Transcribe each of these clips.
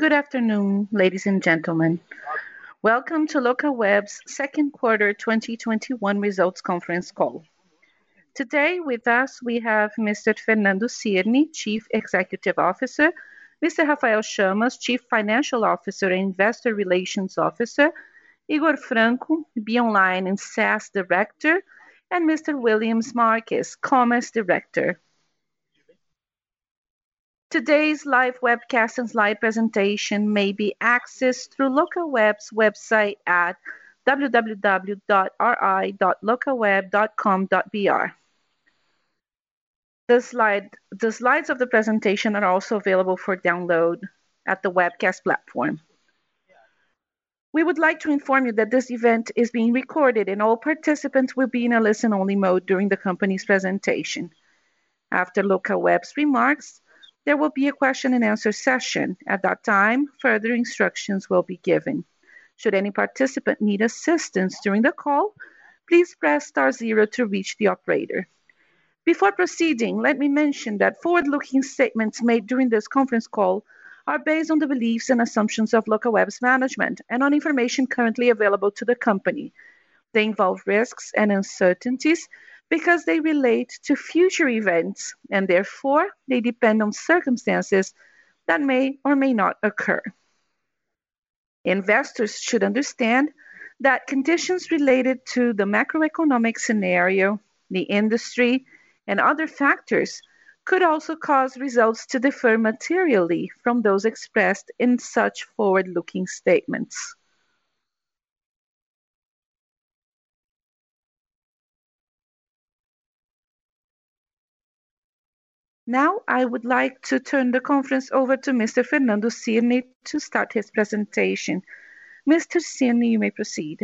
Good afternoon, ladies and gentlemen. Welcome to Localweb's second quarter 2021 results conference call. Today with us we have Mr. Fernando Cirne, Chief Executive Officer, Mr. Rafael Chamas, Chief Financial Officer and Investor Relations Officer, Igor Franco, BeOnline and SaaS Director, and Mr. Williams Marques, Commerce Director. Today's live webcast and slide presentation may be accessed through Localweb's website at www.ri.localweb.com.br. The slides of the presentation are also available for download at the webcast platform. We would like to inform you that this event is being recorded and all participants will be in a listen-only mode during the company's presentation. After Localweb's remarks, there will be a question and answer session. At that time, further instructions will be given. Should any participant need assistance during the call, please press star zero to reach the operator. Before proceeding, let me mention that forward-looking statements made during this conference call are based on the beliefs and assumptions of Localweb's management and on information currently available to the company. They involve risks and uncertainties because they relate to future events and therefore they depend on circumstances that may or may not occur. Investors should understand that conditions related to the macroeconomic scenario, the industry, and other factors could also cause results to differ materially from those expressed in such forward-looking statements. Now, I would like to turn the conference over to Mr. Fernando Cirne to start his presentation. Mr. Cirne, you may proceed.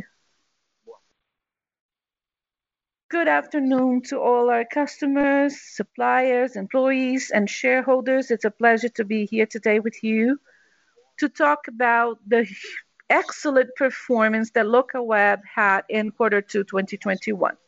Good afternoon to all our customers, suppliers, employees, and shareholders. It's a pleasure to be here today with you to talk about the excellent performance that Localweb had in quarter 2 2021.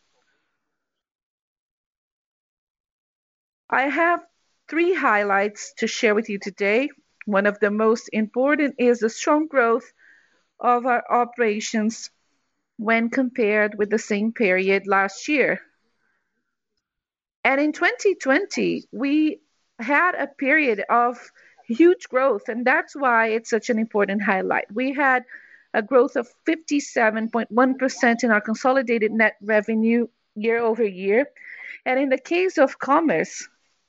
I have 3 highlights to share with you today. One of the most important is the strong growth of our operations when compared with the same period last year. And in 2020, we had a period of huge growth, and that's why it's such an important highlight. We had a growth of 57.1% in our consolidated net revenue year over year. And in the case of commerce,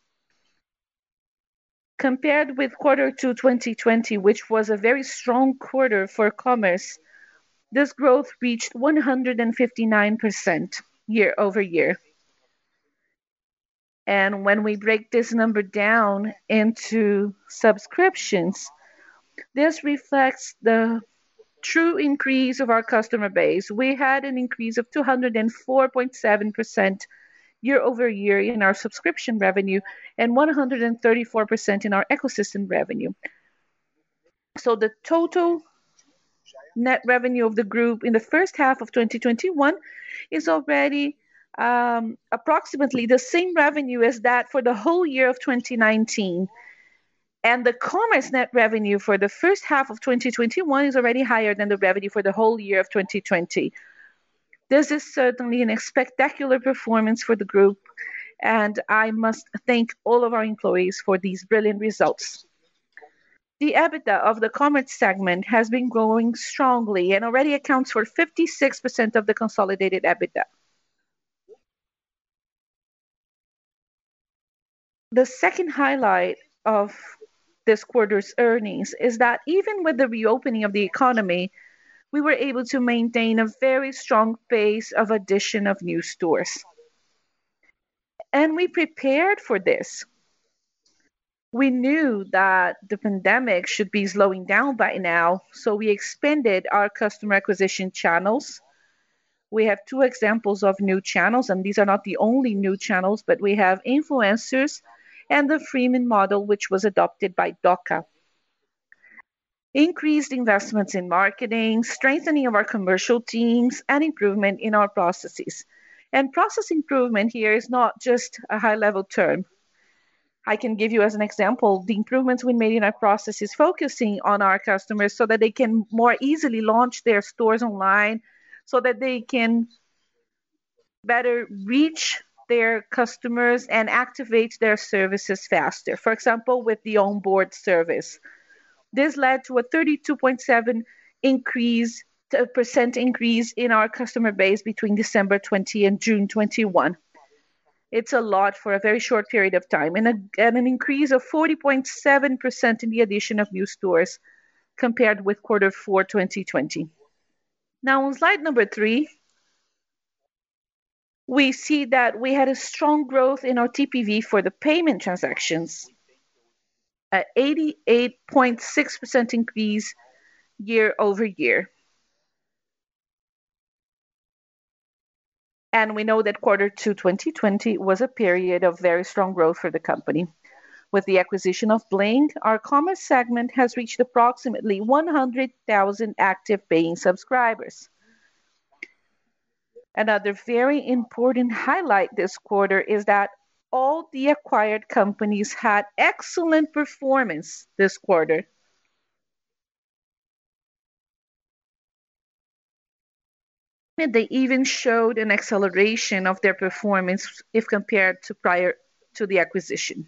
compared with quarter 2 2020, which was a very strong quarter for commerce, this growth reached 159% year over year. And when we break this number down into subscriptions, this reflects the true increase of our customer base. We had an increase of 204.7% year over year in our subscription revenue and 134% in our ecosystem revenue. So the total net revenue of the group in the first half of 2021 is already approximately the same revenue as that for the whole year of 2019. And the commerce net revenue for the first half of 2021 is already higher than the revenue for the whole year of 2020. This is certainly a spectacular performance for the group, and I must thank all of our employees for these brilliant results. The EBITDA of the commerce segment has been growing strongly and already accounts for 56% of the consolidated EBITDA. The second highlight of this quarter's earnings is that even with the reopening of the economy, we were able to maintain a very strong pace of addition of new stores. And we prepared for this. We knew that the pandemic should be slowing down by now, so we expanded our customer acquisition channels. We have 2 examples of new channels, and these are not the only new channels, but we have influencers and the freemium model, which was adopted by Dooca. Increased investments in marketing, strengthening of our commercial teams, and improvement in our processes. And process improvement here is not just a high-level term. I can give you as an example the improvements we made in our processes, focusing on our customers so that they can more easily launch their stores online, so that they can better reach their customers and activate their services faster. For example, with the onboard service. This led to a 32.7 increase percent increase in our customer base between December 20 and June 21. It's a lot for a very short period of time, and an increase of 40.7% in the addition of new stores compared with quarter four 2020. Now, on slide number 3, we see that we had a strong growth in our TPV for the payment transactions, an 88.6% increase year over year. And we know that quarter two 2020 was a period of very strong growth for the company. With the acquisition of Bling, our commerce segment has reached approximately 100,000 active paying subscribers. Another very important highlight this quarter is that all the acquired companies had excellent performance this quarter. And they even showed an acceleration of their performance if compared to prior to the acquisition.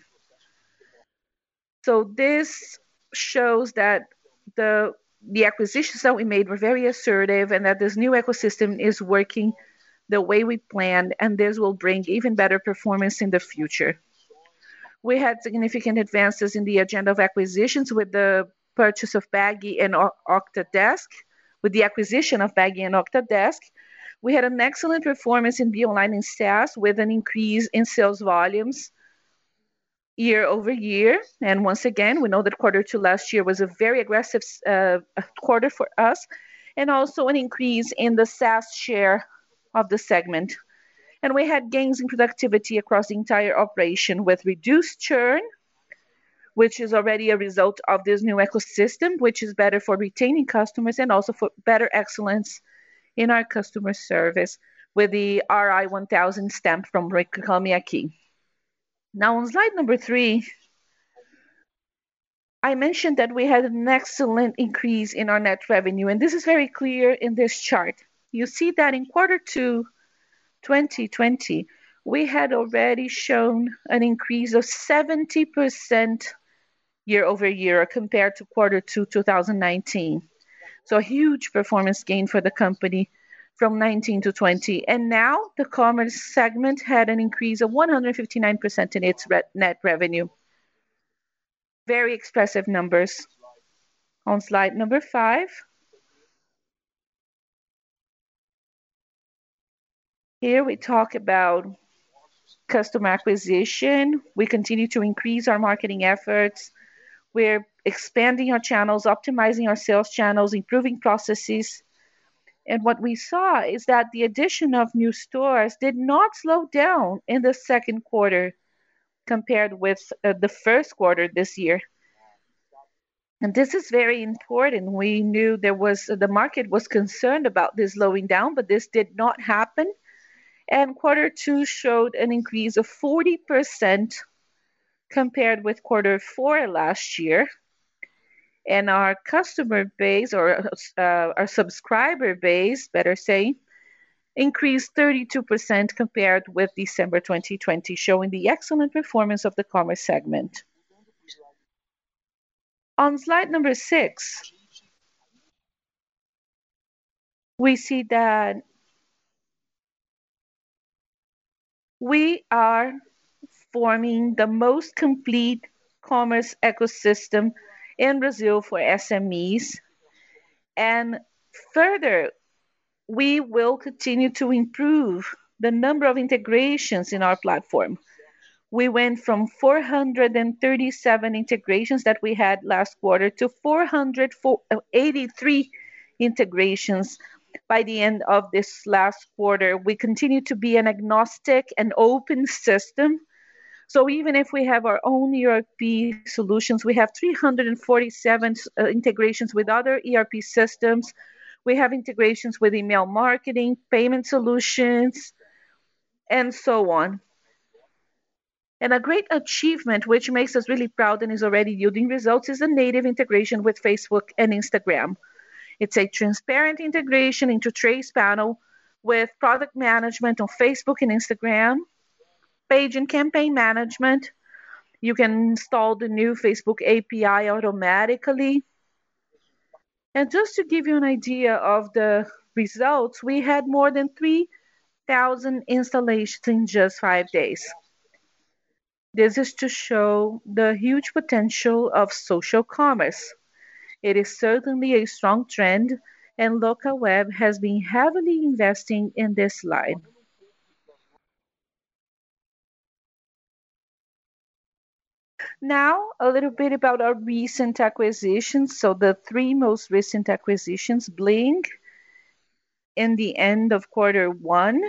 So this shows that the acquisitions that we made were very assertive, and that this new ecosystem is working the way we planned, and this will bring even better performance in the future. We had significant advances in the agenda of acquisitions with the purchase of Bagy and Octadesk. With the acquisition of Bagy and Octadesk, we had an excellent performance in BeOnline and SaaS with an increase in sales volumes year over year. And once again, we know that quarter two last year was a very aggressive quarter for us, and also an increase in the SaaS share of the segment. And we had gains in productivity across the entire operation with reduced churn, which is already a result of this new ecosystem, which is better for retaining customers and also for better excellence in our customer service with the RI 1000 stamp from Reclame Aqui. Now on slide number 3, I mentioned that we had an excellent increase in our net revenue, and this is very clear in this chart. You see that in quarter two 2020, we had already shown an increase of 70% year over year compared to quarter two 2019. So a huge performance gain for the company from 19 to 20. And now the commerce segment had an increase of 159% in its net revenue. Very expressive numbers. On slide number 5, here we talk about customer acquisition. We continue to increase our marketing efforts. We're expanding our channels, optimizing our sales channels, improving processes. And what we saw is that the addition of new stores did not slow down in the second quarter compared with the first quarter this year. And this is very important. We knew the market was concerned about this slowing down, but this did not happen. And quarter two showed an increase of 40% compared with quarter four last year. And our customer base, or our subscriber base, better say, increased 32% compared with December 2020, showing the excellent performance of the commerce segment. On slide number 6, we see that we are forming the most complete commerce ecosystem in Brazil for SMEs. And further, we will continue to improve the number of integrations in our platform. We went from 437 integrations that we had last quarter to 483 integrations by the end of this last quarter. We continue to be an agnostic and open system. So even if we have our own ERP solutions, we have 347 integrations with other ERP systems. We have integrations with email marketing, payment solutions, and so on. And a great achievement, which makes us really proud and is already yielding results, is the native integration with Facebook and Instagram. It's a transparent integration into Trace Panel with product management on Facebook and Instagram, page and campaign management. You can install the new Facebook API automatically. And just to give you an idea of the results, we had more than 3,000 installations in just 5 days. This is to show the huge potential of social commerce. It is certainly a strong trend, and Localweb has been heavily investing in this line. Now, a little bit about our recent acquisitions. So, the three most recent acquisitions: Bling in the end of quarter 1.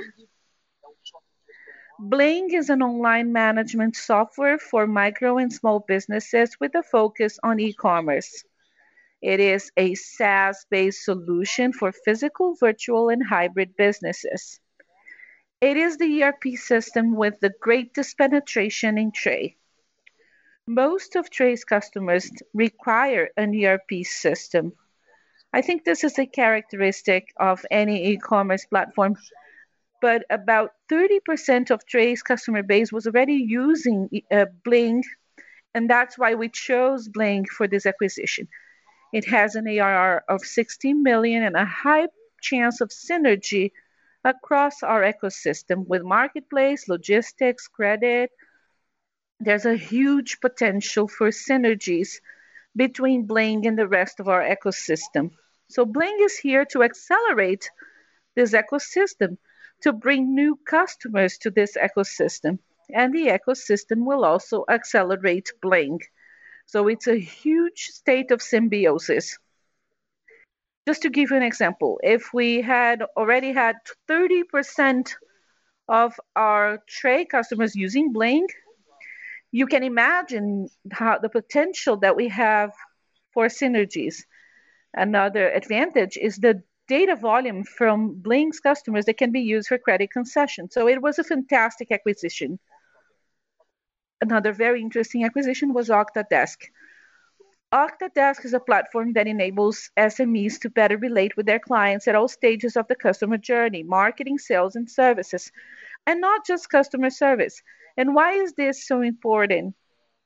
Bling is an online management software for micro and small businesses with a focus on e-commerce. It is a SaaS-based solution for physical, virtual, and hybrid businesses. It is the ERP system with the greatest penetration in Tray. Most of Tray's customers require an ERP system. I think this is a characteristic of any e-commerce platform, but about 30% of Tray's customer base was already using Bling, and that's why we chose Bling for this acquisition. It has an ARR of 60 million and a high chance of synergy across our ecosystem with marketplace, logistics, credit. There's a huge potential for synergies between Bling and the rest of our ecosystem. So Bling is here to accelerate this ecosystem, to bring new customers to this ecosystem. And the ecosystem will also accelerate Bling. So it's a huge state of symbiosis. Just to give you an example, if we had already had 30% of our Tray customers using Bling, you can imagine how the potential that we have for synergies. Another advantage is the data volume from Bling's customers that can be used for credit concession. So it was a fantastic acquisition. Another very interesting acquisition was Octadesk. Octadesk is a platform that enables SMEs to better relate with their clients at all stages of the customer journey: marketing, sales, and services, and not just customer service. And why is this so important?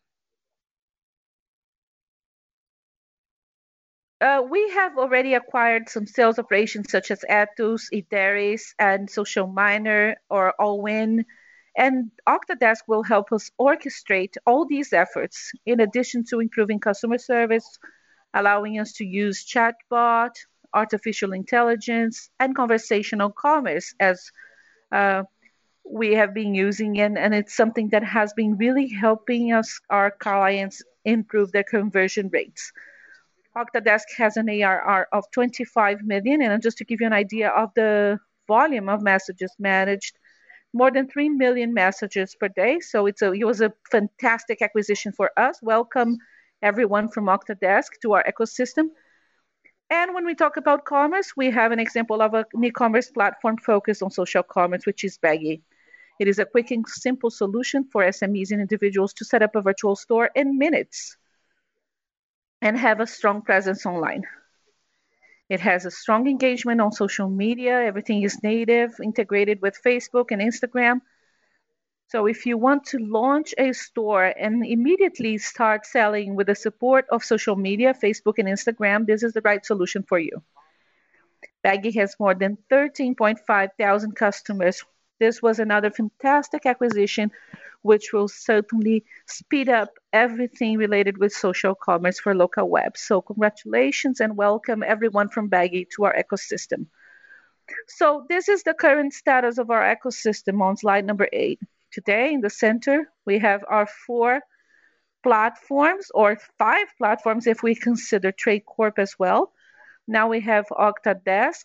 We have already acquired some sales operations such as Atos, Ideris, and Social Miner or Allwin. And Octadesk will help us orchestrate all these efforts in addition to improving customer service, allowing us to use chatbot, artificial intelligence, and conversational commerce as uh, we have been using. And it's something that has been really helping us, our clients, improve their conversion rates. Octadesk has an ARR of 25 million, and just to give you an idea of the volume of messages managed, more than 3 million messages per day. So it was a fantastic acquisition for us. Welcome everyone from Octadesk to our ecosystem. And when we talk about commerce, we have an example of an e-commerce platform focused on social commerce, which is Baggy. It is a quick and simple solution for SMEs and individuals to set up a virtual store in minutes and have a strong presence online. It has a strong engagement on social media. Everything is native, integrated with Facebook and Instagram. So if you want to launch a store and immediately start selling with the support of social media, Facebook and Instagram, this is the right solution for you. Baggy has more than 13.5 thousand customers. This was another fantastic acquisition, which will certainly speed up everything related with social commerce for Localweb. So congratulations and welcome everyone from Baggy to our ecosystem. So this is the current status of our ecosystem on slide number 8. Today in the center, we have our 4 platforms, or 5 platforms if we consider Trade Corp as well. Now we have Octadesk,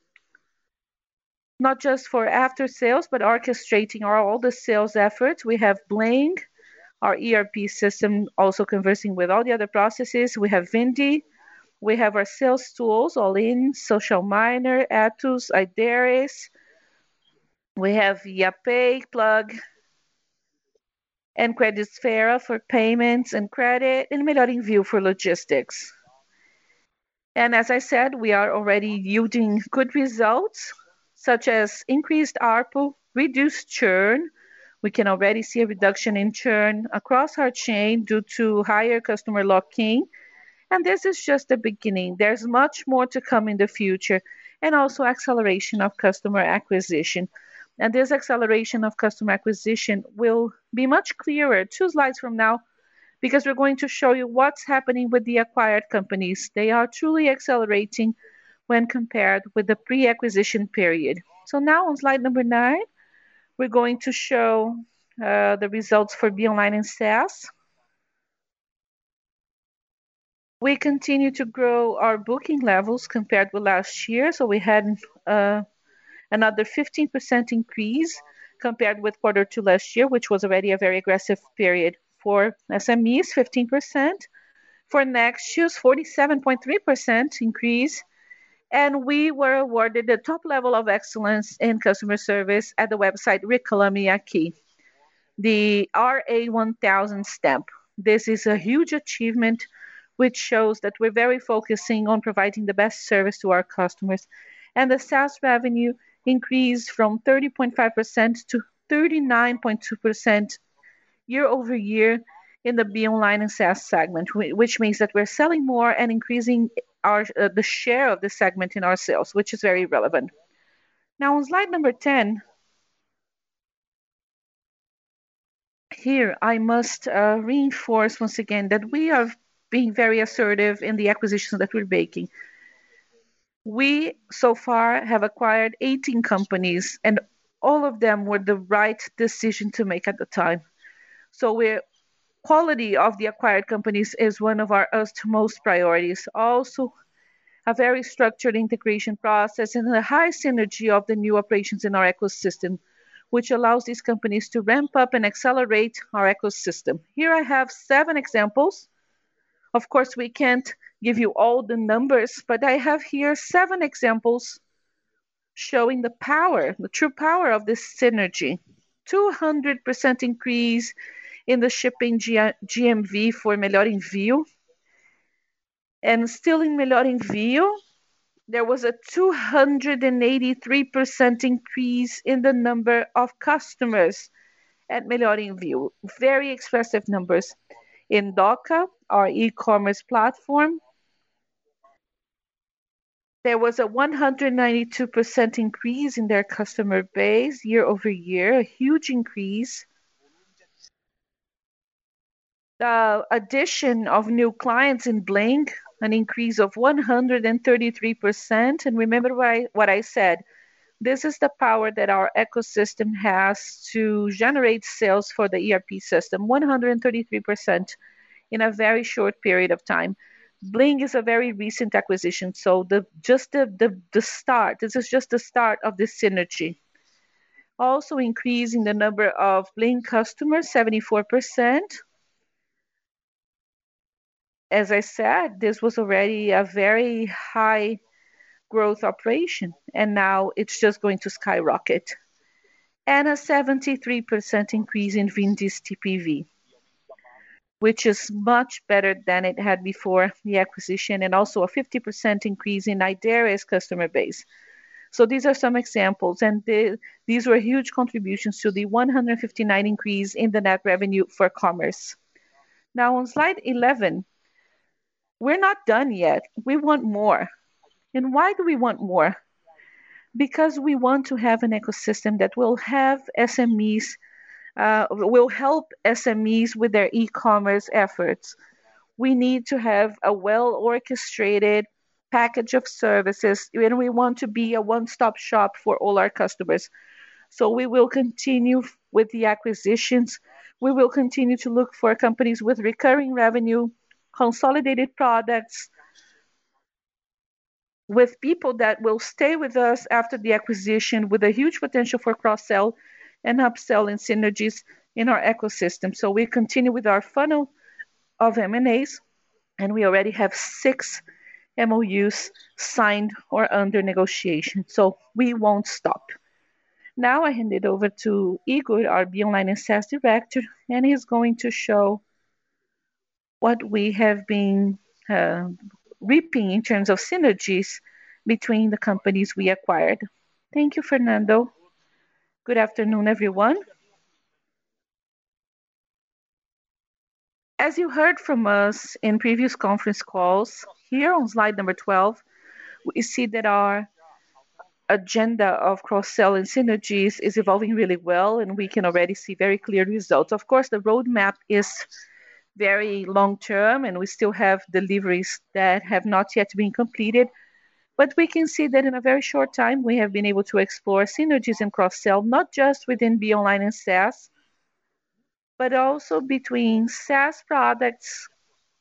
not just for after sales, but orchestrating all the sales efforts. We have Bling, our ERP system, also conversing with all the other processes. We have Vindi. We have our sales tools, Allin, Social Miner, Atos, Ideris. We have Yapay, Plug, and Credisfera for payments and credit, and Melhor Envio for logistics. And as I said, we are already yielding good results, such as increased ARPU, reduced churn. We can already see a reduction in churn across our chain due to higher customer lock-in. And this is just the beginning. There's much more to come in the future, and also acceleration of customer acquisition. And this acceleration of customer acquisition will be much clearer 2 slides from now, because we're going to show you what's happening with the acquired companies. They are truly accelerating when compared with the pre-acquisition period. So now on slide number 9, we're going to show the results for BeOnline and SaaS. We continue to grow our booking levels compared with last year. So we had another 15% increase compared with Q2 last year, which was already a very aggressive period for SMEs, 15%. For Nextios, 47.3% increase. And we were awarded the top level of excellence in customer service at the website Reclame Aqui, the RA1000 stamp. This is a huge achievement, which shows that we're very focusing on providing the best service to our customers. And the SaaS revenue increased from 30.5% to 39.2% year over year in the BeOnline and SaaS segment, which means that we're selling more and increasing the share of the segment in our sales, which is very relevant. Now on slide number 10, here I must reinforce once again that we are being very assertive in the acquisitions that we're making. We so far have acquired 18 companies, and all of them were the right decision to make at the time. So quality of the acquired companies is one of our utmost priorities. Also, a very structured integration process and a high synergy of the new operations in our ecosystem, which allows these companies to ramp up and accelerate our ecosystem. Here I have 7 examples. Of course, we can't give you all the numbers, but I have here 7 examples showing the power, the true power of this synergy. 200% increase in the shipping GMV for Melhor Envio. And still in Melhor Envio, there was a 283% increase in the number of customers at Melhor Envio. Very expressive numbers. In Dooca, our e-commerce platform, there was a 192% increase in their customer base year over year, a huge increase. The addition of new clients in Bling, an increase of 133%. And remember what I said, this is the power that our ecosystem has to generate sales for the ERP system, 133% in a very short period of time. Bling is a very recent acquisition, so the start, this is just the start of this synergy. Also increasing the number of Bling customers, 74%. As I said, this was already a very high growth operation, and now it's just going to skyrocket. And a 73% increase in Vindis TPV, which is much better than it had before the acquisition, and also a 50% increase in Ideria's customer base. So these are some examples, and these were huge contributions to the 159 increase in the net revenue for commerce. Now on slide 11, we're not done yet. We want more. And why do we want more? Because we want to have an ecosystem that will have SMEs, will help SMEs with their e-commerce efforts. We need to have a well-orchestrated package of services, and we want to be a one-stop shop for all our customers. So we will continue with the acquisitions. We will continue to look for companies with recurring revenue, consolidated products, with people that will stay with us after the acquisition, with a huge potential for cross-sell and upsell and synergies in our ecosystem. So we continue with our funnel of M&As, and we already have 6 MOUs signed or under negotiation. So we won't stop. Now I hand it over to Igor, our Be Online and SaaS director, and he's going to show what we have been uh, reaping in terms of synergies between the companies we acquired. Thank you, Fernando. Good afternoon, everyone. As you heard from us in previous conference calls, here on slide number 12, we see that our agenda of cross-sell and synergies is evolving really well, and we can already see very clear results. Of course, the roadmap is very long-term, and we still have deliveries that have not yet been completed. But we can see that in a very short time, we have been able to explore synergies and cross-sell, not just within Be Online and SaaS, but also between SaaS products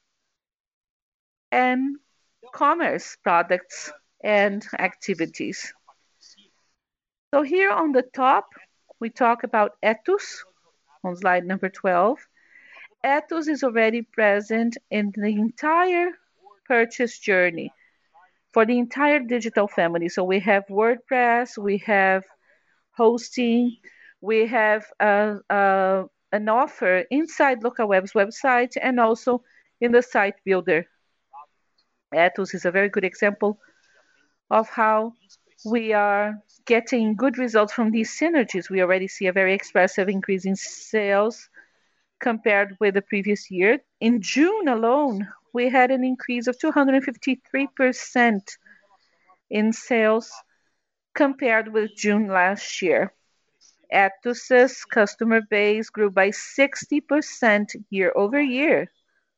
and commerce products and activities. So here on the top, we talk about Etus on slide number 12. Etus is already present in the entire purchase journey for the entire digital family. So we have WordPress, we have hosting, we have an offer inside Localweb's website and also in the site builder. Etus is a very good example of how we are getting good results from these synergies. We already see a very expressive increase in sales compared with the previous year. In June alone, we had an increase of 253% in sales compared with June last year. Etus's customer base grew by 60% year over year.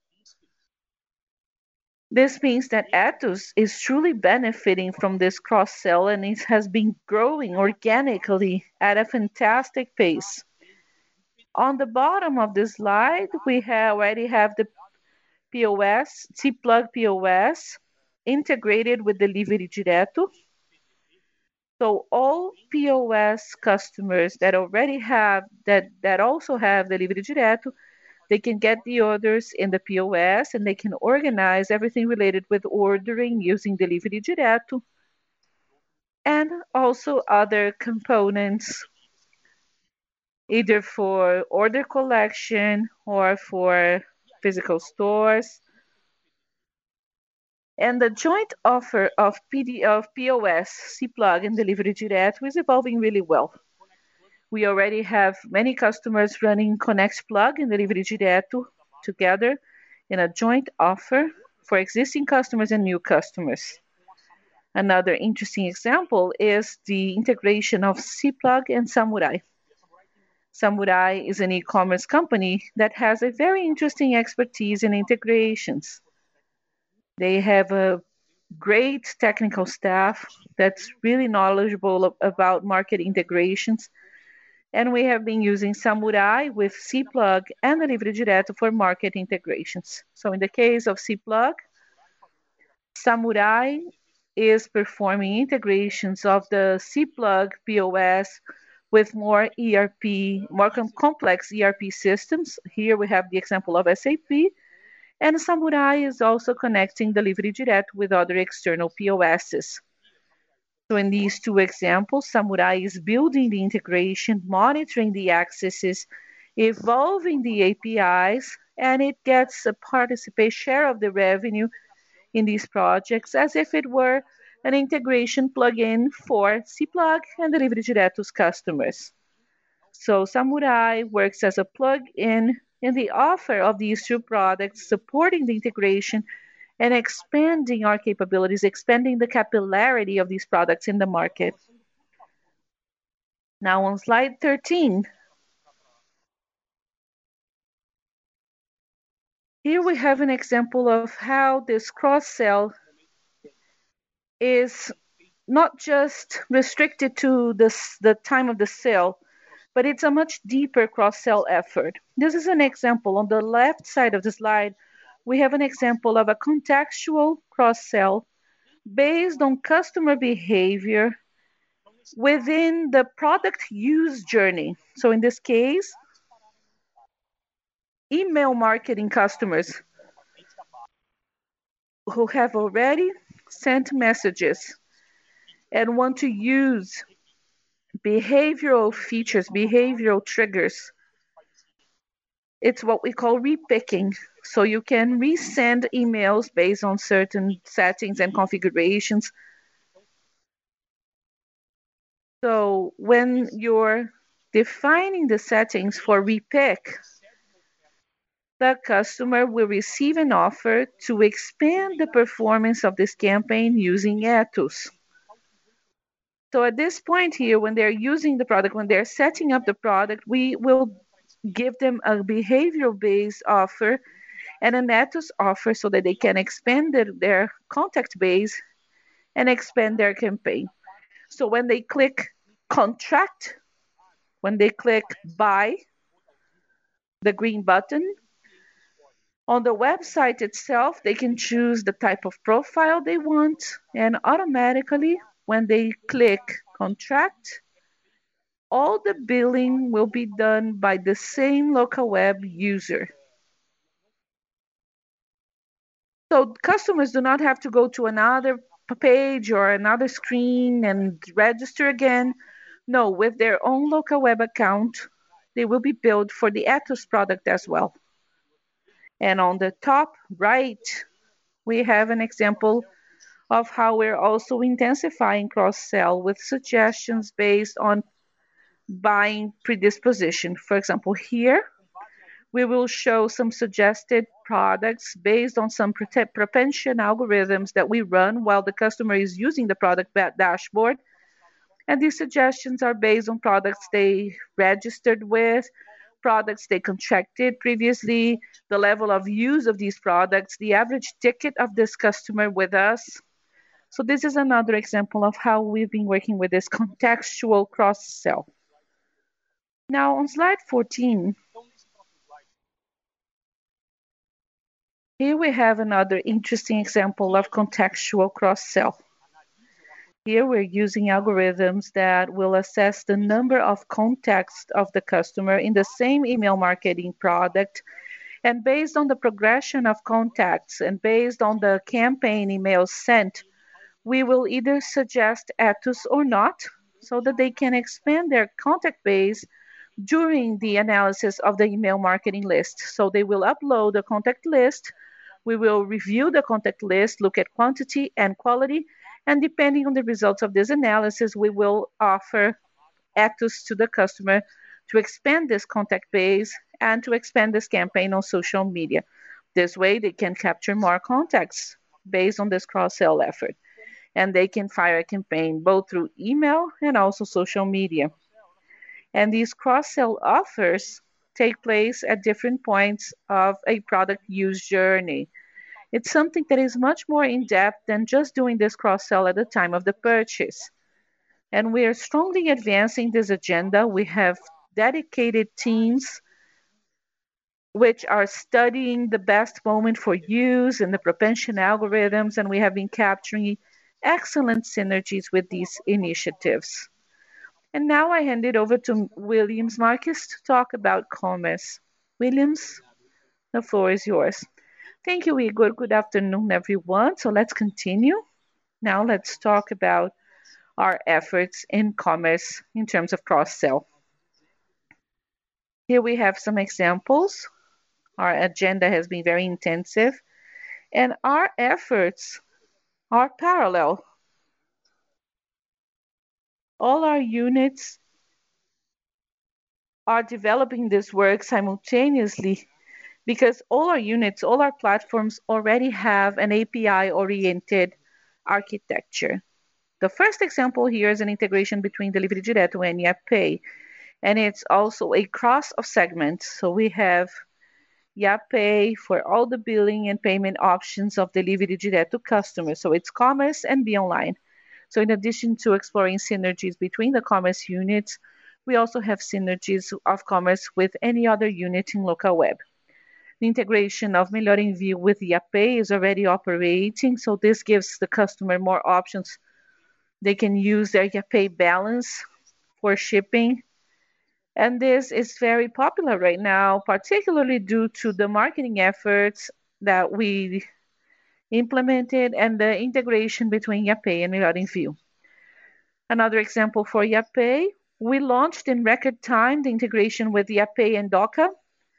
This means that Etus is truly benefiting from this cross-sell and it has been growing organically at a fantastic pace. On the bottom of the slide, we already have the POS, Cplug POS, integrated with Delivery Direto. So all POS customers that already have, that also have Delivery Direto, they can get the orders in the POS and they can organize everything related with ordering using Delivery Direto and also other components, either for order collection or for physical stores. And the joint offer of POS, Cplug, and Delivery Direto is evolving really well. We already have many customers running Connect Plug and Delivery Direto together in a joint offer for existing customers and new customers. Another interesting example is the integration of Cplug and Samurai. Samurai is an e-commerce company that has a very interesting expertise in integrations. They have a great technical staff that's really knowledgeable about market integrations. And we have been using Samurai with Cplug and Delivery Direto for market integrations. So in the case of Cplug, Samurai is performing integrations of the Cplug POS with more complex ERP systems. Here we have the example of SAP, and Samurai is also connecting Delivery Direto with other external POSs. So in these two examples, Samurai is building the integration, monitoring the accesses, evolving the APIs, and it gets a participate share of the revenue in these projects as if it were an integration plugin for Cplug and Delivery Direto's customers. So Samurai works as a plugin in the offer of these two products, supporting the integration and expanding our capabilities, expanding the capillarity of these products in the market. Now on slide 13, here we have an example of how this cross-sell is not just restricted to the time of the sale, but it's a much deeper cross-sell effort. This is an example. On the left side of the slide, we have an example of a contextual cross-sell based on customer behavior within the product use journey. So in this case, email marketing customers who have already sent messages and want to use behavioral features, behavioral triggers. It's what we call repicking. So you can resend emails based on certain settings and configurations. So when you're defining the settings for repick, the customer will receive an offer to expand the performance of this campaign using Ethos. So at this point here, when they're using the product, when they're setting up the product, we will give them a behavioral-based offer and an Ethos offer so that they can expand their contact base and expand their campaign. So when they click contract, when they click buy, the green button, on the website itself, they can choose the type of profile they want, and automatically, when they click contract, all the billing will be done by the same local web user. So customers do not have to go to another page or another screen and register again. No, with their own local web account, they will be billed for the Ethos product as well. And on the top right, we have an example of how we're also intensifying cross-sell with suggestions based on buying predisposition. For example, here we will show some suggested products based on some propensity algorithms that we run while the customer is using the product dashboard. And these suggestions are based on products they registered with, products they contracted previously, the level of use of these products, the average ticket of this customer with us. So this is another example of how we've been working with this contextual cross-sell. Now on slide 14, here we have another interesting example of contextual cross-sell. Here we're using algorithms that will assess the number of contacts of the customer in the same email marketing product. And based on the progression of contacts and based on the campaign emails sent, we will either suggest Ethos or not, so that they can expand their contact base during the analysis of the email marketing list. So they will upload a contact list, we will review the contact list, look at quantity and quality, and depending on the results of this analysis, we will offer Ethos to the customer to expand this contact base and to expand this campaign on social media. This way, they can capture more contacts based on this cross-sell effort. And they can fire a campaign both through email and also social media. And these cross-sell offers take place at different points of a product use journey. It's something that is much more in-depth than just doing this cross-sell at the time of the purchase. And we are strongly advancing this agenda. We have dedicated teams which are studying the best moment for use and the propensity algorithms, and we have been capturing excellent synergies with these initiatives. And now I hand it over to Williams Marques to talk about commerce. Williams, the floor is yours. Thank you, Igor. Good afternoon, everyone. So let's continue. Now let's talk about our efforts in commerce in terms of cross-sell. Here we have some examples. Our agenda has been very intensive, and our efforts are parallel. All our units are developing this work simultaneously because all our units, all our platforms already have an API-oriented architecture. The first example here is an integration between Delivery Direto and Yapay, and it's also a cross of segments. So we have Yapay for all the billing and payment options of Delivery Direto customers. So it's commerce and be online. So in addition to exploring synergies between the commerce units, we also have synergies of commerce with any other unit in local web. The integration of Melhor Envio with Yapay is already operating, so this gives the customer more options. They can use their Yapay balance for shipping. And this is very popular right now, particularly due to the marketing efforts that we implemented and the integration between Yapay and Melhor Envio. Another example for Yapay We launched in record time the integration with Yapay and Doca.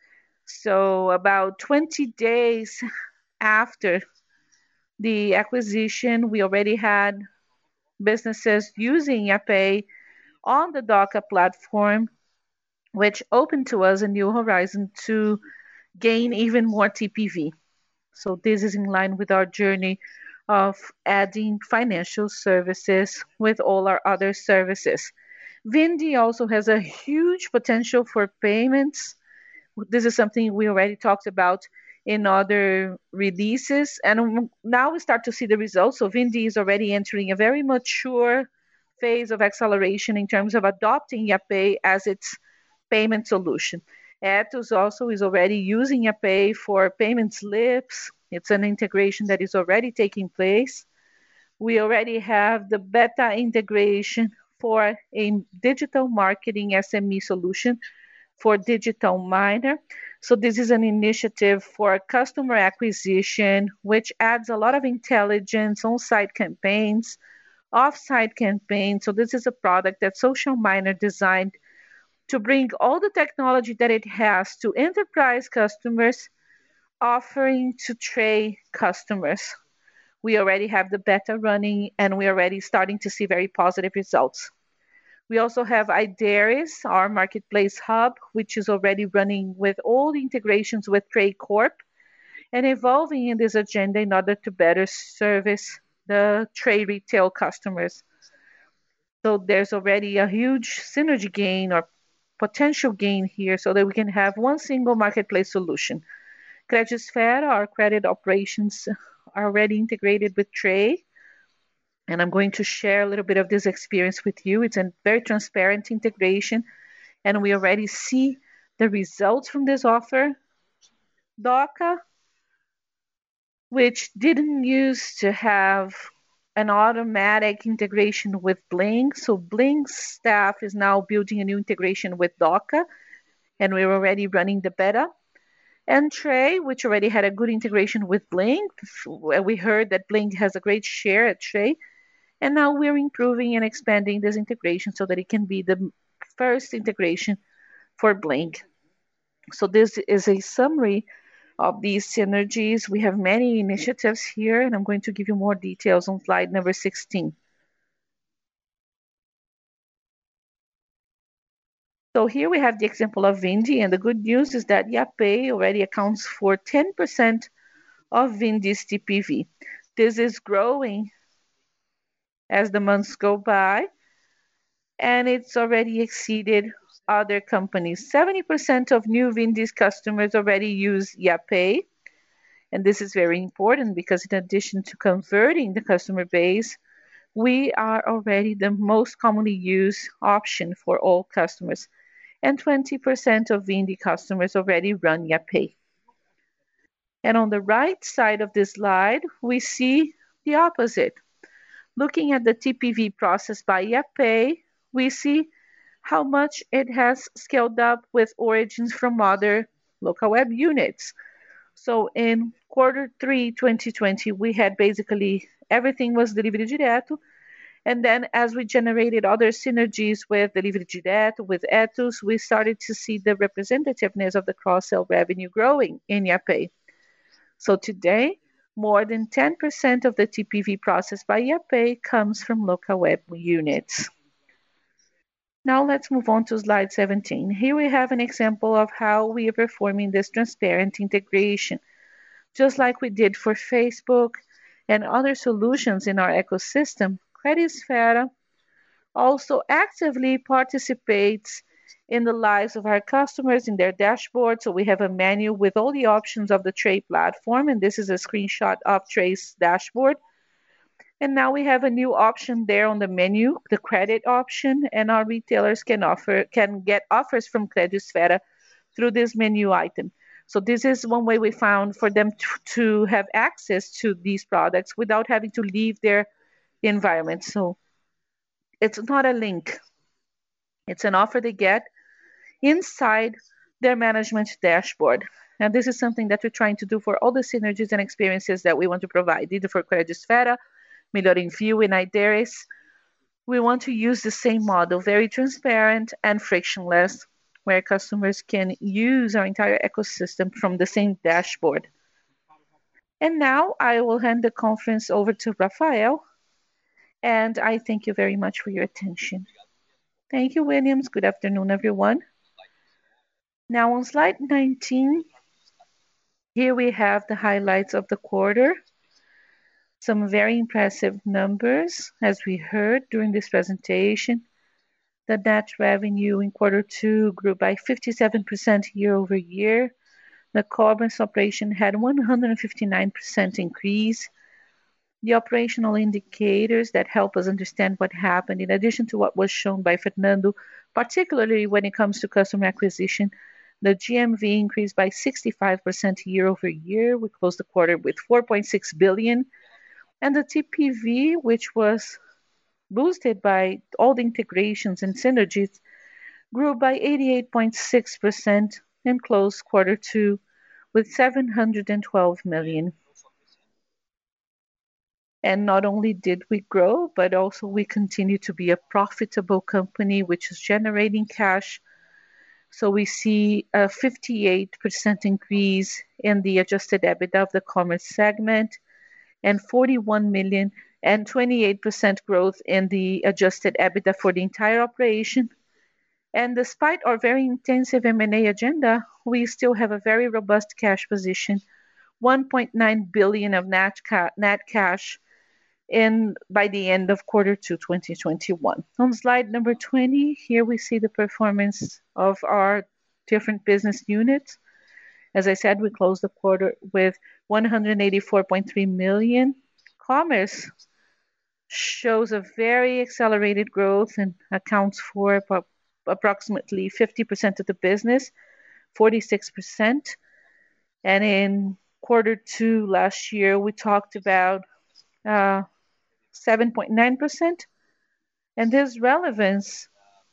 So about 20 days after the acquisition, we already had businesses using Yapay on the Doca platform, which opened to us a new horizon to gain even more TPV. So this is in line with our journey of adding financial services with all our other services. Vindi also has a huge potential for payments. This is something we already talked about in other releases, and now we start to see the results. So Vindi is already entering a very mature phase of acceleration in terms of adopting Yapay as its payment solution. Etus also is already using Yapay for payment slips. It's an integration that is already taking place. We already have the beta integration for a digital marketing SME solution for Digital Miner. So this is an initiative for customer acquisition, which adds a lot of intelligence on-site campaigns, off-site campaigns. So this is a product that Social Miner designed to bring all the technology that it has to enterprise customers, offering to Tray customers. We already have the beta running, and we're already starting to see very positive results. We also have Idaris, our marketplace hub, which is already running with all the integrations with Tray Corp and evolving in this agenda in order to better service the Tray retail customers. So there's already a huge synergy gain or potential gain here so that we can have one single marketplace solution. Credisfera, our credit operations, are already integrated with Tray, and I'm going to share a little bit of this experience with you. It's a very transparent integration, and we already see the results from this offer. Doca, which didn't used to have an automatic integration with Bling. So Bling's staff is now building a new integration with Doca, and we're already running the beta. And Tray, which already had a good integration with Bling. We heard that Bling has a great share at Tray. And now we're improving and expanding this integration so that it can be the first integration for Bling. So this is a summary of these synergies. We have many initiatives here, and I'm going to give you more details on slide number 16. So here we have the example of Vindi, and the good news is that Yapay already accounts for 10% of Vindi's TPV. This is growing as the months go by, and it's already exceeded other companies. 70% of new Vindi's customers already use Yapay, and this is very important because in addition to converting the customer base, we are already the most commonly used option for all customers, and 20% of Vindi customers already run Yapay. And on the right side of this slide, we see the opposite. Looking at the TPV processed by Yapay, we see how much it has scaled up with origins from other local web units. So in quarter 3 2020, we had basically everything was Delivery Direto. And then as we generated other synergies with Delivery Direto, with Etus, we started to see the representativeness of the cross-sell revenue growing in Yapay. So today, more than 10% of the TPV processed by Yapay comes from local web units. Now let's move on to slide 17. Here we have an example of how we are performing this transparent integration. Just like we did for Facebook and other solutions in our ecosystem, Credisfera also actively participates in the lives of our customers in their dashboard. So we have a menu with all the options of the Tray platform, and this is a screenshot of Tray's dashboard. And now we have a new option there on the menu, the credit option, and our retailers can get offers from Credisfera through this menu item. So this is one way we found for them to have access to these products without having to leave their environment. So it's not a link. It's an offer they get inside their management dashboard. And this is something that we're trying to do for all the synergies and experiences that we want to provide, either for Credisfera, Melhor Envio, and Idaris. We want to use the same model, very transparent and frictionless, where customers can use our entire ecosystem from the same dashboard. And now I will hand the conference over to Rafael, and I thank you very much for your attention. Thank you, Williams. Good afternoon, everyone. Now on slide 19, here we have the highlights of the quarter. Some very impressive numbers, as we heard during this presentation. The net revenue in quarter two grew by 57% year over year. The commerce operation had 159% increase. The operational indicators that help us understand what happened, in addition to what was shown by Fernando, particularly when it comes to customer acquisition, the GMV increased by 65% year over year. We closed the quarter with 4.6 billion. And the TPV, which was boosted by all the integrations and synergies, grew by 88.6% and closed quarter two with 712 million. And not only did we grow, but also we continue to be a profitable company, which is generating cash. So we see a 58% increase in the adjusted EBITDA of the commerce segment and 41 million and 28% growth in the adjusted EBITDA for the entire operation. And despite our very intensive M&A agenda, we still have a very robust cash position, 1.9 billion of net cash by the end of quarter two 2021. On slide number 20, here we see the performance of our different business units. As I said, we closed the quarter with 184.3 million. Commerce shows a very accelerated growth and accounts for approximately 50% of the business, 46%. And in quarter two last year, we talked about 7.9%. And this relevance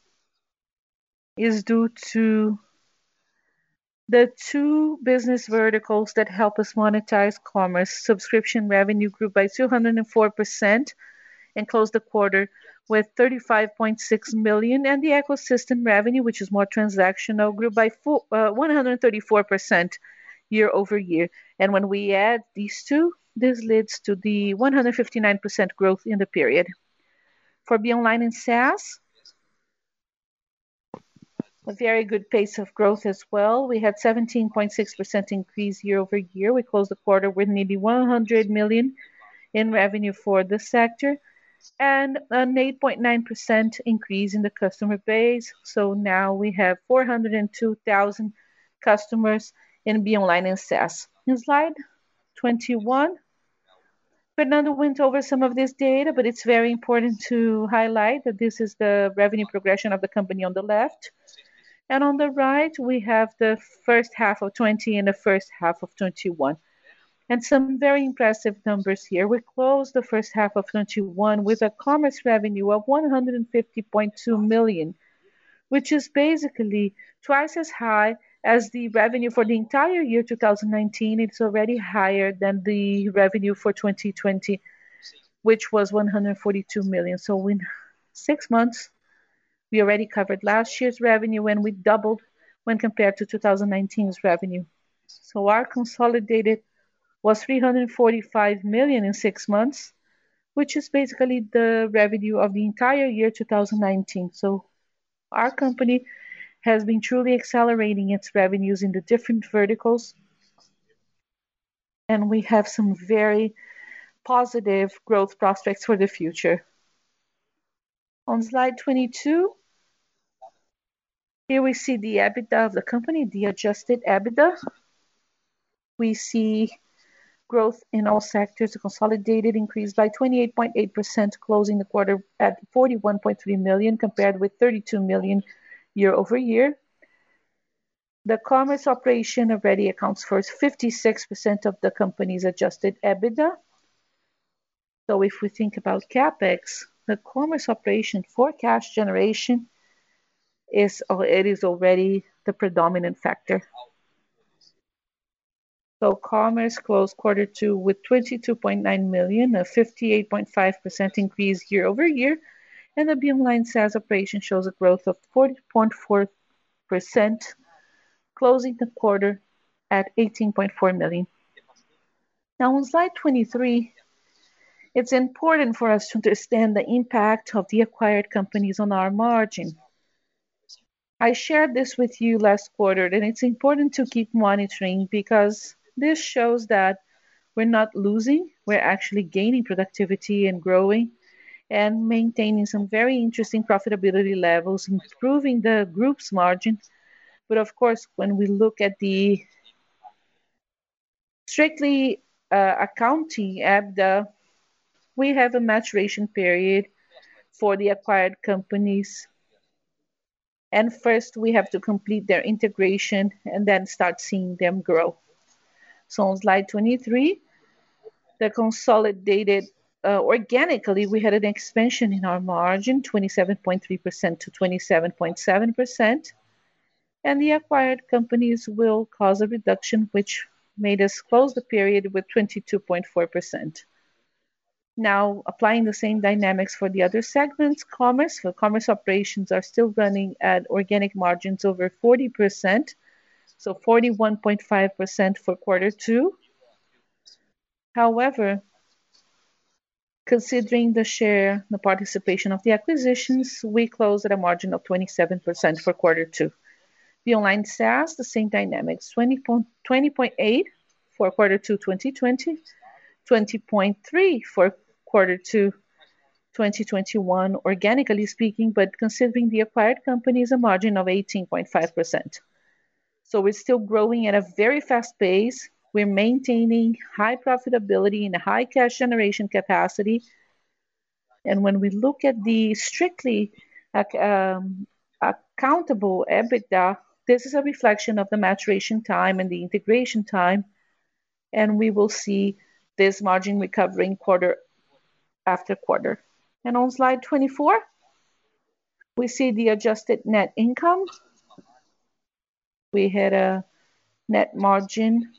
is due to the two business verticals that help us monetize commerce. Subscription revenue grew by 204% and closed the quarter with 35.6 million. And the ecosystem revenue, which is more transactional, grew by 134% year over year. And when we add these two, this leads to the 159% growth in the period. For BeOnline and SaaS, a very good pace of growth as well. We had 17.6% increase year over year. We closed the quarter with nearly 100 million in revenue for the sector and an 8.9% increase in the customer base. So now we have 402,000 customers in BeOnline and SaaS. In slide 21, Fernando went over some of this data, but it's very important to highlight that this is the revenue progression of the company on the left. And on the right, we have the first half of 20 and the first half of 21. And some very impressive numbers here. We closed the first half of 21 with a commerce revenue of 150.2 million, which is basically twice as high as the revenue for the entire year 2019. It's already higher than the revenue for 2020, which was 142 million. So in 6 months, we already covered last year's revenue and we doubled when compared to 2019's revenue. So our consolidated was 345 million in 6 months, which is basically the revenue of the entire year 2019. So our company has been truly accelerating its revenues in the different verticals. And we have some very positive growth prospects for the future. On slide 22, here we see the EBITDA of the company, the adjusted EBITDA. We see growth in all sectors. The consolidated increased by 28.8%, closing the quarter at 41.3 million compared with 32 million year over year. The commerce operation already accounts for 56% of the company's adjusted EBITDA. So if we think about CapEx, the commerce operation for cash generation is already the predominant factor. So commerce closed quarter two with 22.9 million, a 58.5% increase year over year. And the BeOnline SaaS operation shows a growth of 40.4%, closing the quarter at 18.4 million. Now on slide 23, it's important for us to understand the impact of the acquired companies on our margin. I shared this with you last quarter, and it's important to keep monitoring because this shows that we're not losing, we're actually gaining productivity and growing and maintaining some very interesting profitability levels, improving the group's margin. But of course, when we look at the strictly accounting EBITDA, we have a maturation period for the acquired companies. And first, we have to complete their integration and then start seeing them grow. So on slide 23, the consolidated organically, we had an expansion in our margin, 27.3% to 27.7%. And the acquired companies will cause a reduction, which made us close the period with 22.4%. Now, applying the same dynamics for the other segments, commerce operations are still running at organic margins over 40%, so 41.5% for quarter two. However, considering the participation of the acquisitions, we closed at a margin of 27% for quarter two. BeOnline SaaS, the same dynamics, 20.8 for quarter two 2020, 20.3 for quarter two 2021, organically speaking, but considering the acquired companies, a margin of 18.5%. So we're still growing at a very fast pace. We're maintaining high profitability and a high cash generation capacity. And when we look at the strictly accountable EBITDA, this is a reflection of the maturation time and the integration time. And we will see this margin recovering quarter after quarter. And on slide 24, we see the adjusted net income. We had a net margin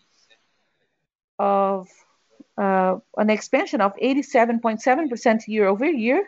of an expansion of 87.7% year over year.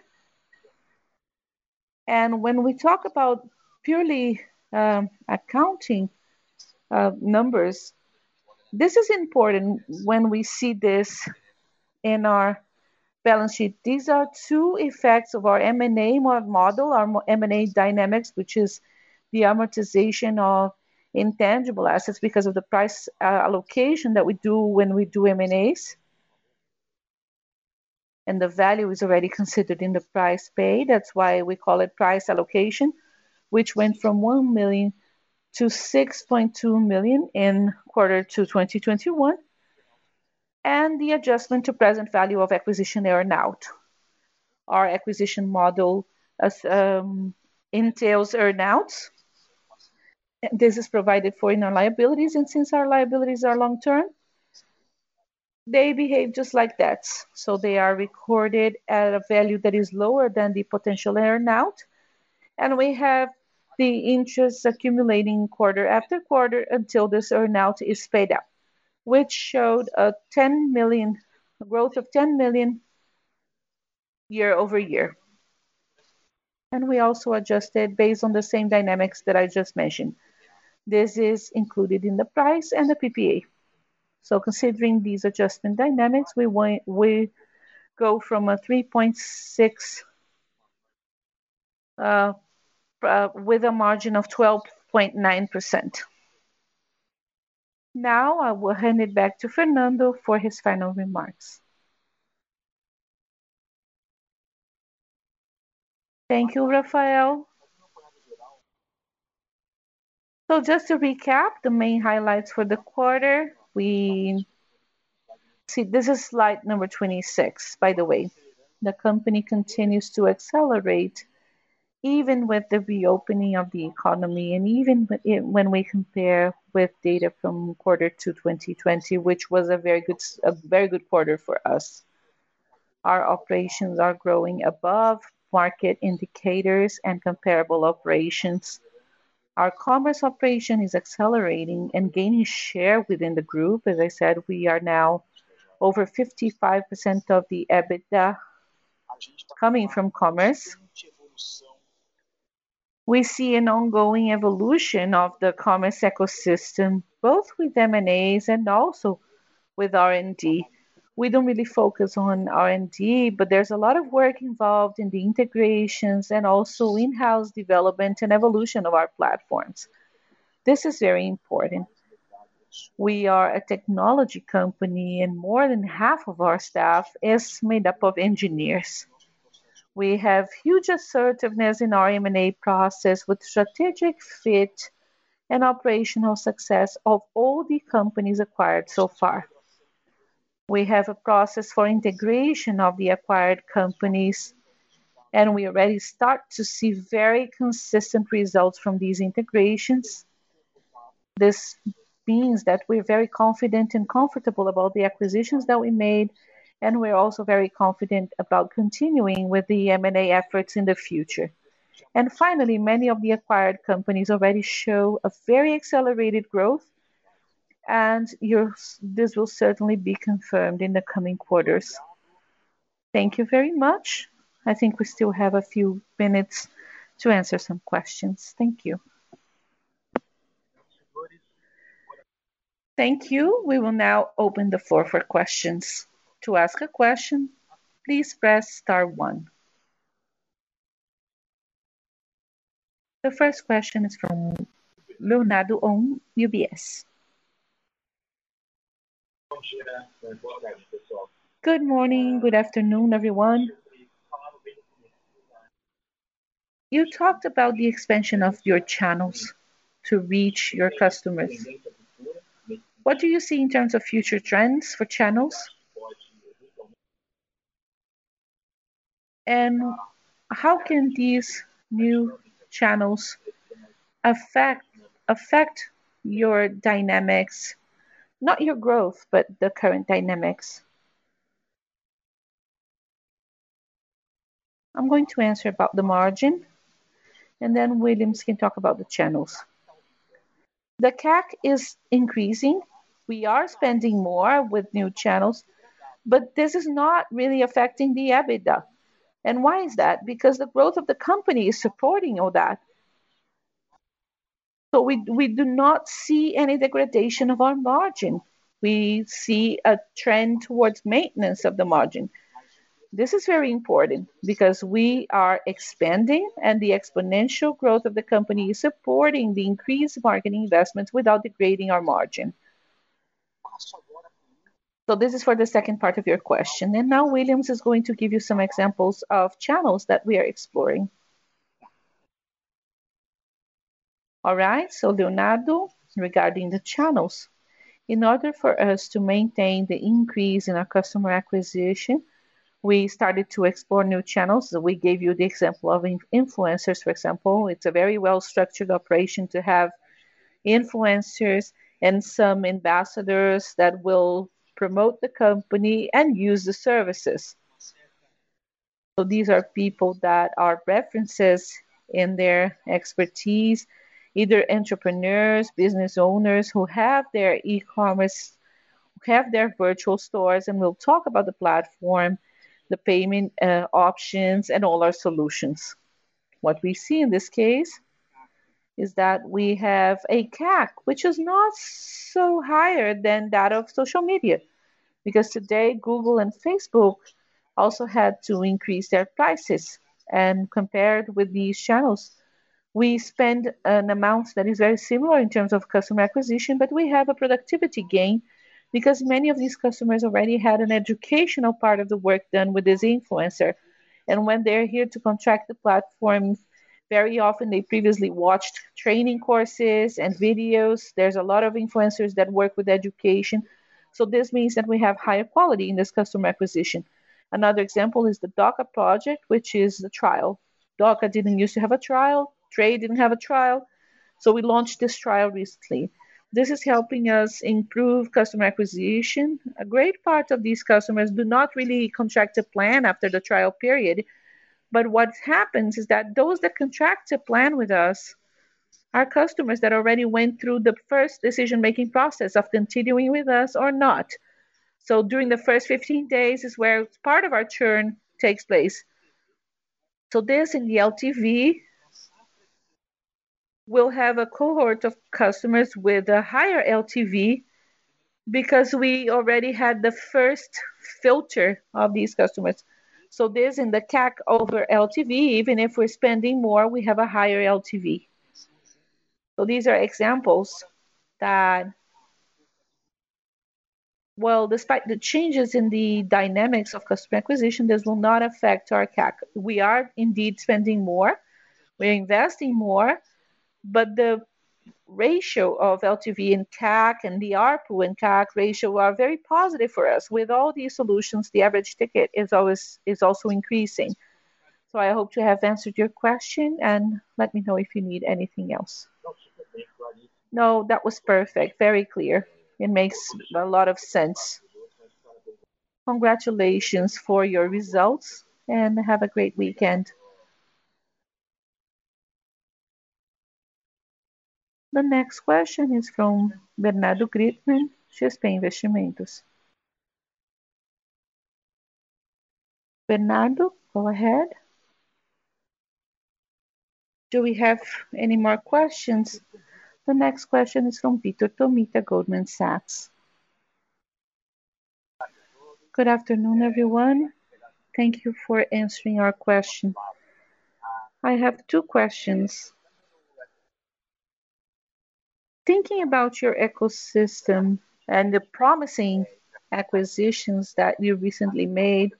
And when we talk about purely accounting numbers, this is important when we see this in our balance sheet. These are two effects of our M&A model, our M&A dynamics, which is the amortization of intangible assets because of the price allocation that we do when we do M&As. And the value is already considered in the price paid. That's why we call it price allocation, which went from 1 million to 6.2 million in quarter two 2021. And the adjustment to present value of acquisition earnout. Our acquisition model entails earnouts. This is provided for in our liabilities, and since our liabilities are long term, they behave just like that. So they are recorded at a value that is lower than the potential earnout, and we have the interest accumulating quarter after quarter until this earnout is paid out, which showed a growth of 10 million year over year. And we also adjusted based on the same dynamics that I just mentioned. This is included in the price and the PPA. So considering these adjustment dynamics, we go from a 3.6 with a margin of 12.9%. Now I will hand it back to Fernando for his final remarks. Thank you, Rafael. So just to recap the main highlights for the quarter, we see this is slide number 26, by the way. The company continues to accelerate even with the reopening of the economy and even when we compare with data from quarter 2 2020, which was a very good quarter for us. Our operations are growing above market indicators and comparable operations. Our commerce operation is accelerating and gaining share within the group. As I said, we are now over 55% of the EBITDA coming from commerce. We see an ongoing evolution of the commerce ecosystem, both with M&As and also with R&D. We don't really focus on R&D, but there's a lot of work involved in the integrations and also in-house development and evolution of our platforms. This is very important. We are a technology company, and more than half of our staff is made up of engineers. We have huge assertiveness in our M&A process with strategic fit and operational success of all the companies acquired so far. We have a process for integration of the acquired companies, and we already start to see very consistent results from these integrations. This means that we're very confident and comfortable about the acquisitions that we made, and we're also very confident about continuing with the M&A efforts in the future. And finally, many of the acquired companies already show a very accelerated growth, and this will certainly be confirmed in the coming quarters. Thank you very much. I think we still have a few minutes to answer some questions. Thank you. Thank you. We will now open the floor for questions. To ask a question, please press star one. The first question is from Leonardo on UBS. Good morning, good afternoon, everyone. You talked about the expansion of your channels to reach your customers. What do you see in terms of future trends for channels? And how can these new channels affect your dynamics, not your growth, but the current dynamics? I'm going to answer about the margin, and then Williams can talk about the channels. The CAC is increasing. We are spending more with new channels, but this is not really affecting the EBITDA. And why is that? Because the growth of the company is supporting all that. So we do not see any degradation of our margin. We see a trend towards maintenance of the margin. This is very important because we are expanding and the exponential growth of the company is supporting the increased marketing investments without degrading our margin. So this is for the second part of your question. And now Williams is going to give you some examples of channels that we are exploring. All right, so Leonardo, regarding the channels, in order for us to maintain the increase in our customer acquisition, we started to explore new channels. So we gave you the example of influencers, for example. It's a very well-structured operation to have influencers and some ambassadors that will promote the company and use the services. So these are people that are references in their expertise, either entrepreneurs, business owners who have their e-commerce, have their virtual stores, and we'll talk about the platform, the payment options, and all our solutions. What we see in this case is that we have a CAC, which is not so higher than that of social media, because today Google and Facebook also had to increase their prices. And compared with these channels, we spend an amount that is very similar in terms of customer acquisition, but we have a productivity gain because many of these customers already had an educational part of the work done with this influencer. And when they're here to contract the platform, very often they previously watched training courses and videos. There's a lot of influencers that work with education. So this means that we have higher quality in this customer acquisition. Another example is the DOCA project, which is the trial. DOCA didn't used to have a trial. Tray didn't have a trial. So we launched this trial recently. This is helping us improve customer acquisition. A great part of these customers do not really contract a plan after the trial period. But what happens is that those that contract a plan with us are customers that already went through the first decision-making process of continuing with us or not. So during the first 15 days is where part of our churn takes place. So this in the LTV will have a cohort of customers with a higher LTV because we already had the first filter of these customers. So this in the CAC over LTV, even if we're spending more, we have a higher LTV. So these are examples that, well, despite the changes in the dynamics of customer acquisition, this will not affect our CAC. We are indeed spending more, we're investing more, but the ratio of LTV and CAC and the ARPU and CAC ratio are very positive for us. With all these solutions, the average ticket is also increasing. So I hope to have answered your question, and let me know if you need anything else. No, that was perfect, very clear. It makes a lot of sense. Congratulations for your results and have a great weekend. The next question is from Bernardo Gritman, XP Investimentos. Bernardo, go ahead. Do we have any more questions? The next question is from Vitor Tomita, Goldman Sachs. Good afternoon, everyone. Thank you for answering our question. I have two questions. Thinking about your ecosystem and the promising acquisitions that you recently made,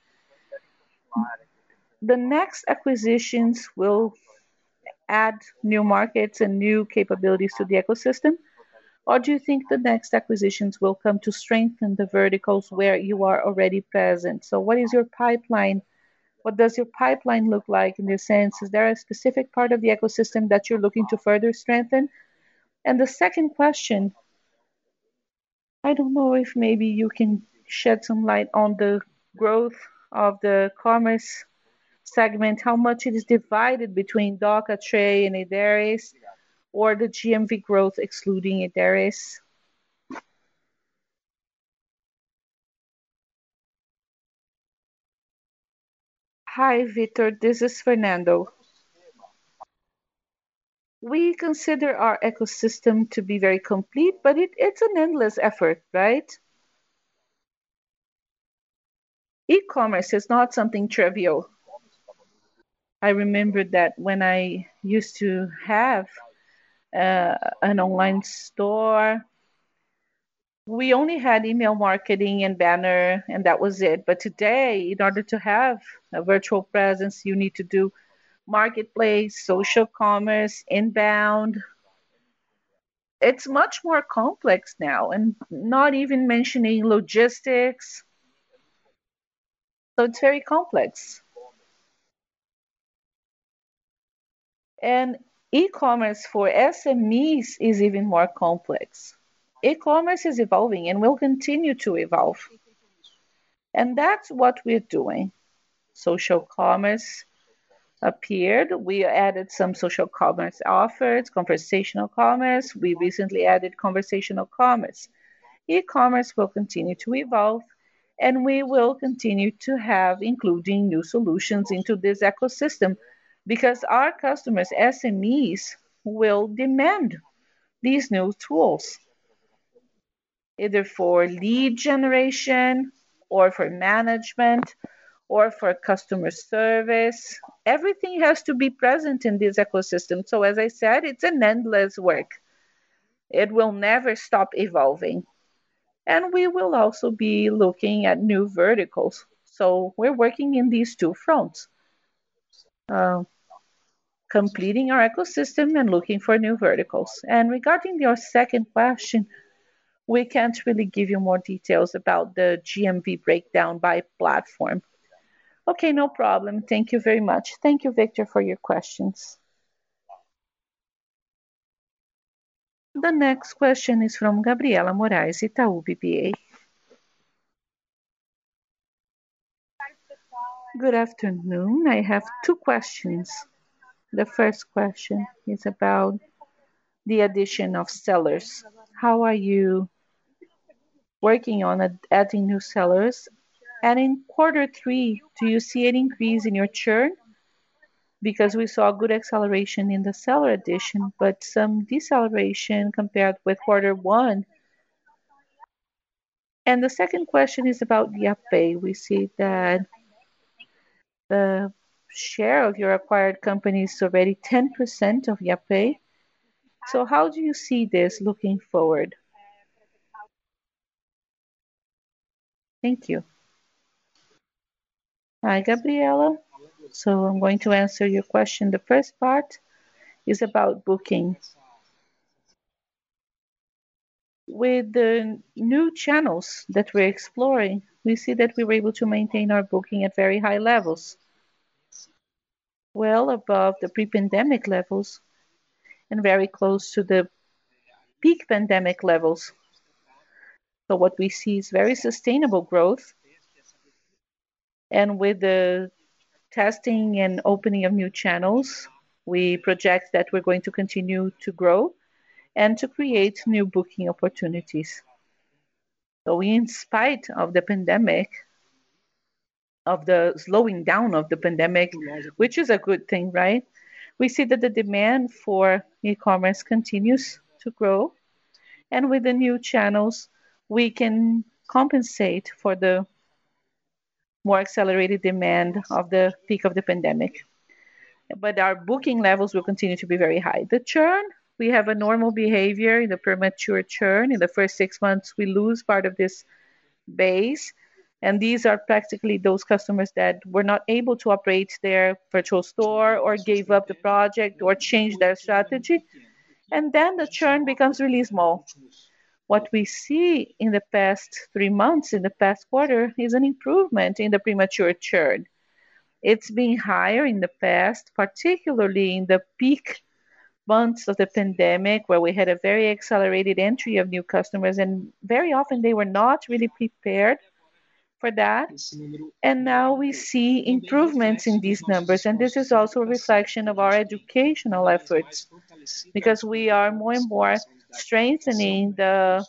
the next acquisitions will add new markets and new capabilities to the ecosystem? Or do you think the next acquisitions will come to strengthen the verticals where you are already present? So what is your pipeline? What does your pipeline look like in this sense? Is there a specific part of the ecosystem that you're looking to further strengthen? And the second question, I don't know if maybe you can shed some light on the growth of the commerce segment, how much it is divided between Doca, Tray, and Ideris, or the GMV growth excluding Ideris. Hi, Victor. This is Fernando. We consider our ecosystem to be very complete, but it's an endless effort, right? E-commerce is not something trivial. I remember that when I used to have an online store, we only had email marketing and banner, and that was it. But today, in order to have a virtual presence, you need to do marketplace, social commerce, inbound. It's much more complex now, and not even mentioning logistics. So it's very complex. And e-commerce for SMEs is even more complex. E-commerce is evolving and will continue to evolve. And that's what we're doing. Social commerce appeared. We added some social commerce offers, conversational commerce. We recently added conversational commerce. E-commerce will continue to evolve, and we will continue to have including new solutions into this ecosystem because our customers, SMEs, will demand these new tools, either for lead generation or for management or for customer service. Everything has to be present in this ecosystem. So, as I said, it's an endless work. It will never stop evolving. And we will also be looking at new verticals. So, we're working in these two fronts, uh, completing our ecosystem and looking for new verticals. And regarding your second question, we can't really give you more details about the GMV breakdown by platform. Okay, no problem. Thank you very much. Thank you, Victor, for your questions. The next question is from Gabriela Moraes, Itaú BBA. Good afternoon. I have two questions. The first question is about the addition of sellers. How are you working on adding new sellers? And in quarter three, do you see an increase in your churn? because we saw good acceleration in the seller addition, but some deceleration compared with quarter one. And the second question is about Yapay. We see that the share of your acquired company is already 10% of Yapay. So how do you see this looking forward? Thank you. Hi, Gabriela. So I'm going to answer your question. The first part is about booking. With the new channels that we're exploring, we see that we were able to maintain our booking at very high levels, well above the pre-pandemic levels and very close to the peak pandemic levels. So what we see is very sustainable growth. And with the testing and opening of new channels, we project that we're going to continue to grow and to create new booking opportunities. So in spite of the pandemic, of the slowing down of the pandemic, which is a good thing, right? We see that the demand for e-commerce continues to grow, and with the new channels, we can compensate for the more accelerated demand of the peak of the pandemic. But our booking levels will continue to be very high. The churn, we have a normal behavior in the premature churn. In the first 6 months, we lose part of this base. And these are practically those customers that were not able to operate their virtual store or gave up the project or changed their strategy. And then the churn becomes really small. What we see in the past 3 months, in the past quarter, is an improvement in the premature churn. It's been higher in the past, particularly in the peak months of the pandemic, where we had a very accelerated entry of new customers, and very often they were not really prepared for that. And now we see improvements in these numbers, and this is also a reflection of our educational efforts, because we are more and more strengthening the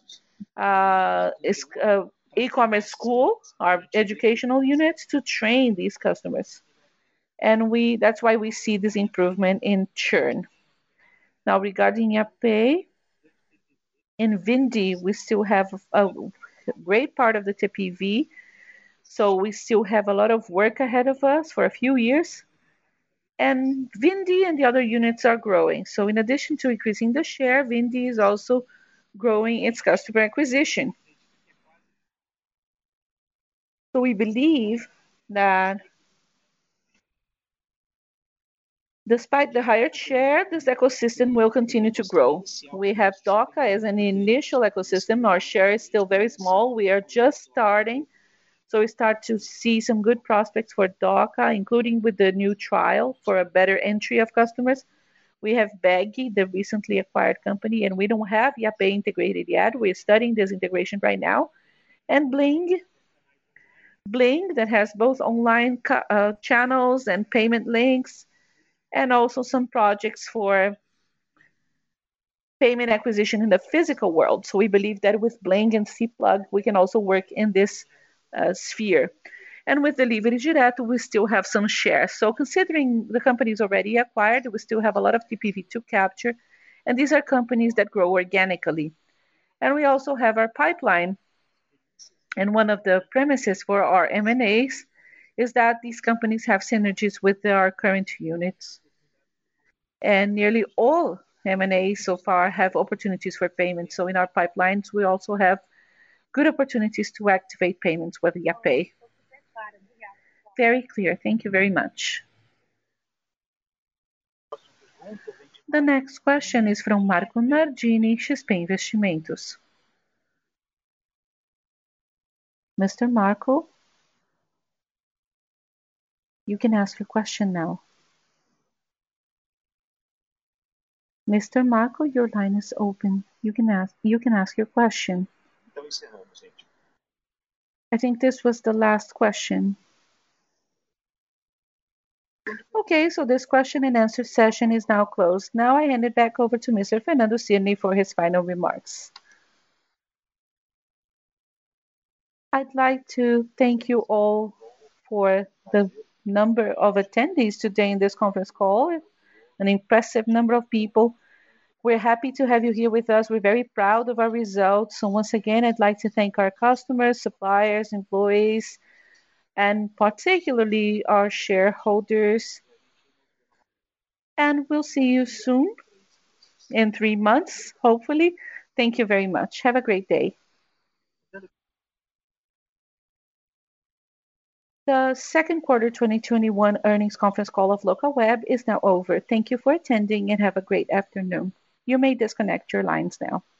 e-commerce school, our educational units, to train these customers. And that's why we see this improvement in churn. Now, regarding Yapay, in Vindi, we still have a great part of the TPV, so we still have a lot of work ahead of us for a few years. And Vindi and the other units are growing. So in addition to increasing the share, Vindi is also growing its customer acquisition. So we believe that despite the higher share, this ecosystem will continue to grow. We have Dooca as an initial ecosystem. Our share is still very small. We are just starting. So we start to see some good prospects for Dooca, including with the new trial for a better entry of customers. We have Bagy, the recently acquired company, and we don't have Yapay integrated yet. We're studying this integration right now. And Bling that has both online channels and payment links, and also some projects for payment acquisition in the physical world. So we believe that with Bling and Cplug, we can also work in this sphere. And with Delivery Direto, we still have some shares. So considering the companies already acquired, we still have a lot of TPV to capture. And these are companies that grow organically. And we also have our pipeline. And one of the premises for our M&As is that these companies have synergies with our current units. And nearly all M&As so far have opportunities for payments. So in our pipelines, we also have good opportunities to activate payments with Yapay. Very clear. Thank you very much. The next question is from Marco Nardini, XP Investimentos. Mr. Marco, you can ask your question now. Mr. Marco, your line is open. You can ask your question. I think this was the last question. Okay, so this question and answer session is now closed. Now I hand it back over to Mr. Fernando Cirne for his final remarks. I'd like to thank you all for the number of attendees today in this conference call, an impressive number of people. We're happy to have you here with us. We're very proud of our results. So once again, I'd like to thank our customers, suppliers, employees, and particularly our shareholders. And we'll see you soon in 3 months, hopefully. Thank you very much. Have a great day. The second quarter 2021 earnings conference call of Localweb is now over. Thank you for attending and have a great afternoon. You may disconnect your lines now.